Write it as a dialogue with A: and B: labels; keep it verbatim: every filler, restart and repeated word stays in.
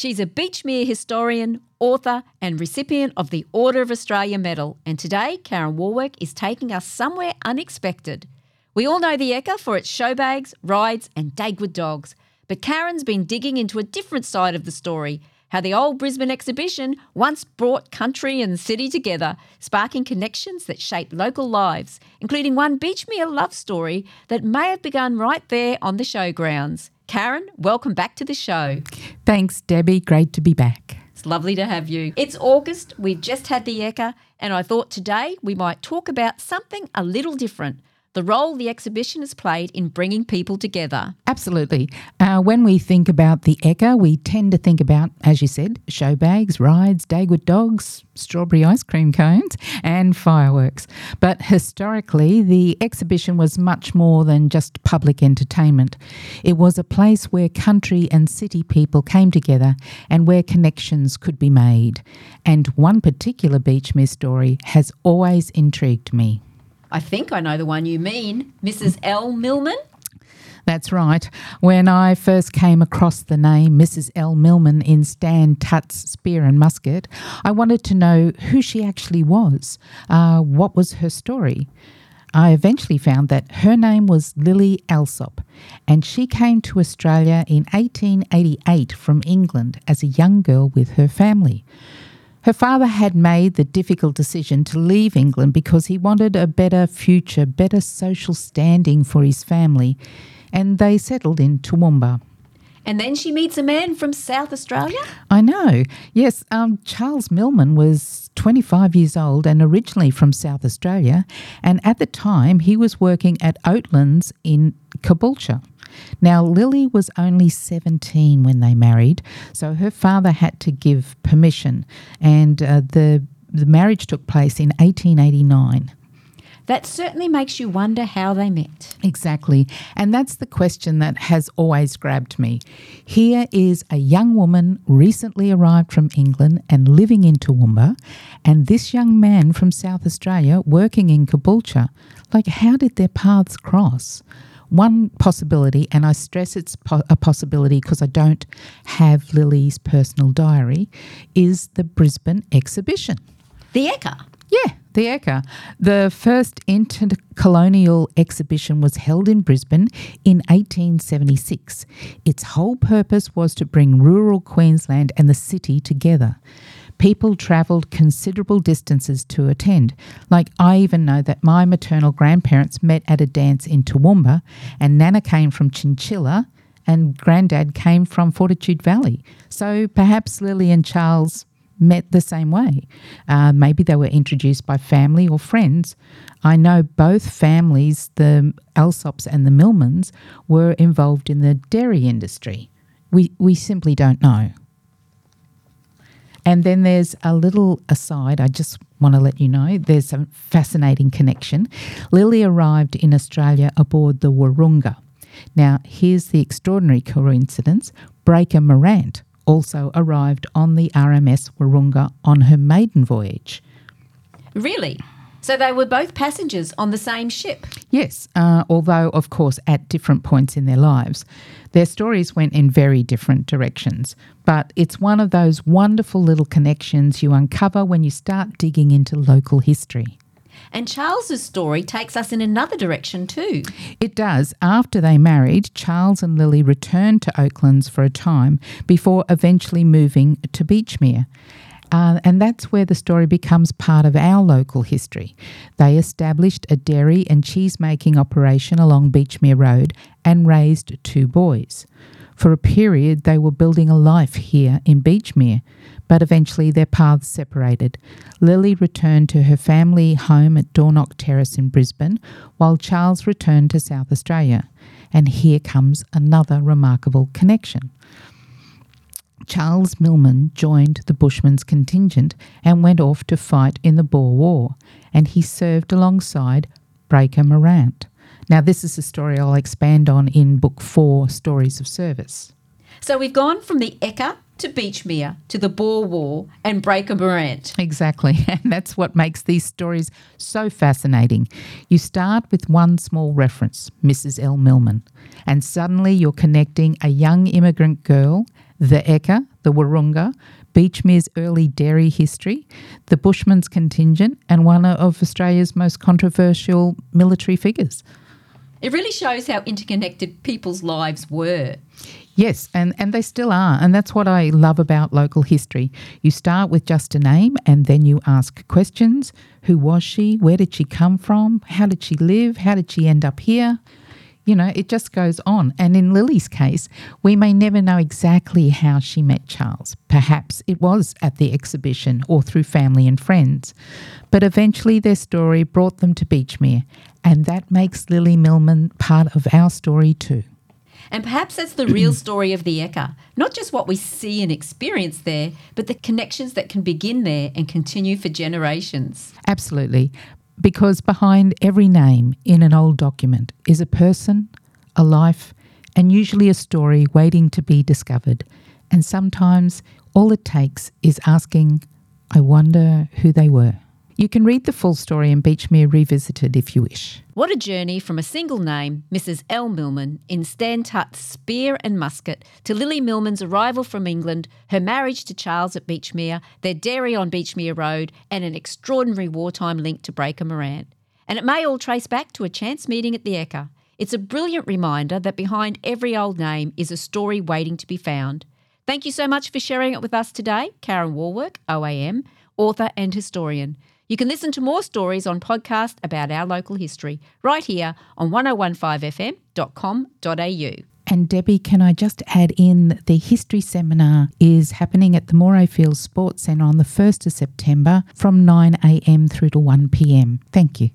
A: She's a Beachmere historian, author and recipient of the Order of Australia Medal, and today Karen Warwick is taking us somewhere unexpected. We all know the Ekka for its show bags, rides and Dagwood dogs, but Karen's been digging into a different side of the story, how the old Brisbane exhibition once brought country and city together, sparking connections that shaped local lives, including one Beachmere love story that may have begun right there on the showgrounds. Karen, welcome back to the show.
B: Thanks, Debbie. Great to be back.
A: It's lovely to have you. It's August, we've just had the Ekka, and I thought today we might talk about something a little different, the role the exhibition has played in bringing people together.
B: Absolutely. Uh, when we think about the Ekka, we tend to think about, as you said, show bags, rides, Dagwood dogs, strawberry ice cream cones and fireworks. But historically, the exhibition was much more than just public entertainment. It was a place where country and city people came together and where connections could be made. And one particular Beachmere story has always intrigued me.
A: I think I know the one you mean, Missus L. Millman.
B: That's right. When I first came across the name Missus L. Millman in Stan Tutt's Spear and Musket, I wanted to know who she actually was. Uh, what was her story? I eventually found that her name was Lily Alsop, and she came to Australia in eighteen eighty-eight from England as a young girl with her family. Her father had made the difficult decision to leave England because he wanted a better future, better social standing for his family, and they settled in Toowoomba.
A: And then she meets a man from South Australia?
B: I know. Yes, um, Charles Millman was twenty-five years old and originally from South Australia, and at the time he was working at Oatlands in Caboolture. Now, Lily was only seventeen when they married, so her father had to give permission, and uh, the, the marriage took place in eighteen eighty-nine.
A: That certainly makes you wonder how they met.
B: Exactly, and that's the question that has always grabbed me. Here is a young woman recently arrived from England and living in Toowoomba, and this young man from South Australia working in Caboolture. Like, how did their paths cross? One possibility, and I stress it's po- a possibility because I don't have Lily's personal diary, is the Brisbane exhibition.
A: The Ekka?
B: Yeah, the Ekka. The first intercolonial exhibition was held in Brisbane in eighteen seventy-six. Its whole purpose was to bring rural Queensland and the city together. People travelled considerable distances to attend. Like, I even know that my maternal grandparents met at a dance in Toowoomba, and Nana came from Chinchilla and Grandad came from Fortitude Valley. So perhaps Lily and Charles met the same way. Uh, maybe they were introduced by family or friends. I know both families, the Alsops and the Millmans, were involved in the dairy industry. We, we simply don't know. And then there's a little aside, I just want to let you know, there's a fascinating connection. Lily arrived in Australia aboard the Wahroonga. Now, here's the extraordinary coincidence. Breaker Morant also arrived on the R M S Wahroonga on her maiden voyage.
A: Really? So they were both passengers on the same ship?
B: Yes, uh, although, of course, at different points in their lives. Their stories went in very different directions, but it's one of those wonderful little connections you uncover when you start digging into local history.
A: And Charles's story takes us in another direction too.
B: It does. After they married, Charles and Lily returned to Oaklands for a time before eventually moving to Beachmere. Uh, and that's where the story becomes part of our local history. They established a dairy and cheese-making operation along Beachmere Road and raised two boys. For a period, they were building a life here in Beachmere, but eventually their paths separated. Lily returned to her family home at Dornoch Terrace in Brisbane, while Charles returned to South Australia. And here comes another remarkable connection. Charles Millman joined the Bushmen's contingent and went off to fight in the Boer War, and he served alongside Breaker Morant. Now, this is a story I'll expand on in Book four, Stories of Service.
A: So we've gone from the Ekka to Beachmere to the Boer War and Breaker Morant.
B: Exactly, and that's what makes these stories so fascinating. You start with one small reference, Missus L. Millman, and suddenly you're connecting a young immigrant girl, the Ekka, the Wahroonga, Beachmere's early dairy history, the Bushman's contingent, and one of Australia's most controversial military figures.
A: It really shows how interconnected people's lives were.
B: Yes, and, and they still are. And that's what I love about local history. You start with just a name and then you ask questions. Who was she? Where did she come from? How did she live? How did she end up here? You know, it just goes on. And in Lily's case, we may never know exactly how she met Charles. Perhaps it was at the exhibition or through family and friends. But eventually their story brought them to Beachmere, and that makes Lily Millman part of our story too.
A: And perhaps that's the real story of the Ekka. Not just what we see and experience there, but the connections that can begin there and continue for generations.
B: Absolutely. Because behind every name in an old document is a person, a life, and usually a story waiting to be discovered. And sometimes all it takes is asking, I wonder who they were. You can read the full story in Beachmere Revisited if you wish.
A: What a journey from a single name, Missus L. Millman, in Stan Tutt's spear and musket, to Lily Millman's arrival from England, her marriage to Charles at Beachmere, their dairy on Beachmere Road, and an extraordinary wartime link to Breaker Morant. And it may all trace back to a chance meeting at the Ekka. It's a brilliant reminder that behind every old name is a story waiting to be found. Thank you so much for sharing it with us today, Karen Warwick, O A M, author and historian. You can listen to more stories on podcast about our local history right here on ten fifteen f m dot com dot a u.
B: And Debbie, can I just add in, the history seminar is happening at the Morayfield Sports Centre on the first of September from nine a m through to one p m. Thank you.